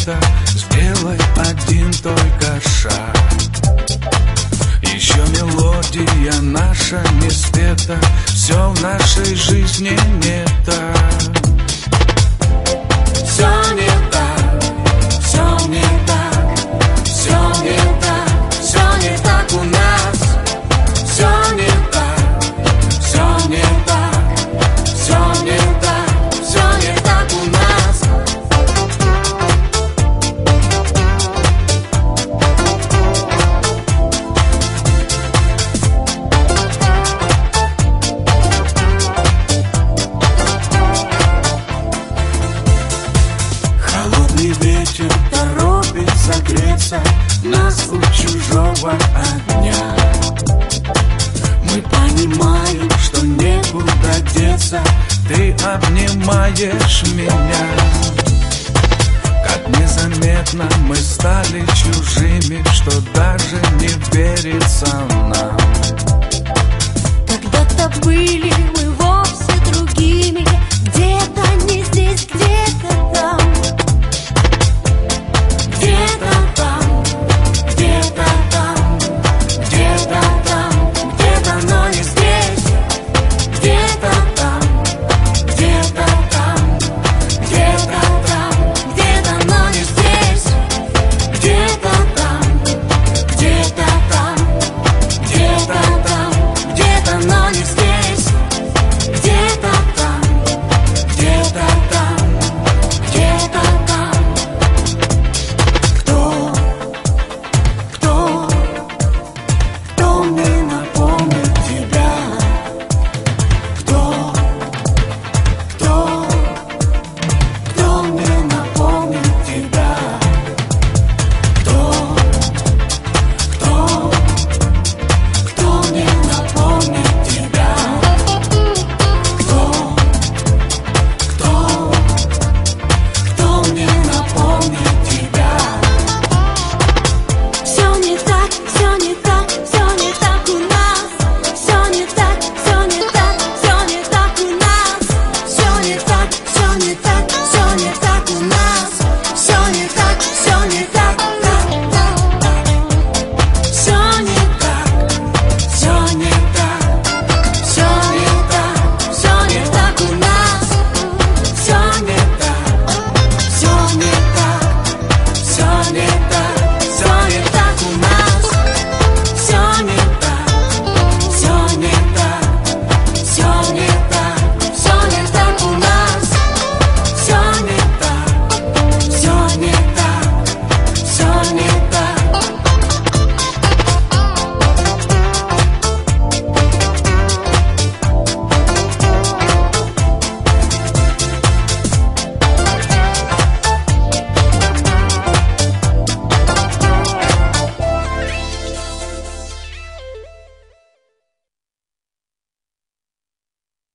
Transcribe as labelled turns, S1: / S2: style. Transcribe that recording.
S1: света, сделай один только шаг. Еще мелодия наша не спета, все в нашей жизни не так. Все не так, все не так, все не так, все не так у нас. Все не так, все не так, все не так, все не так у нас. Холодный ветер торопит согреться нас у чужого огня. Мы понимаем, что некуда деться, ты обнимаешь меня. Как незаметно мы стали чужими, что даже не верится нам.
S2: Когда-то были мы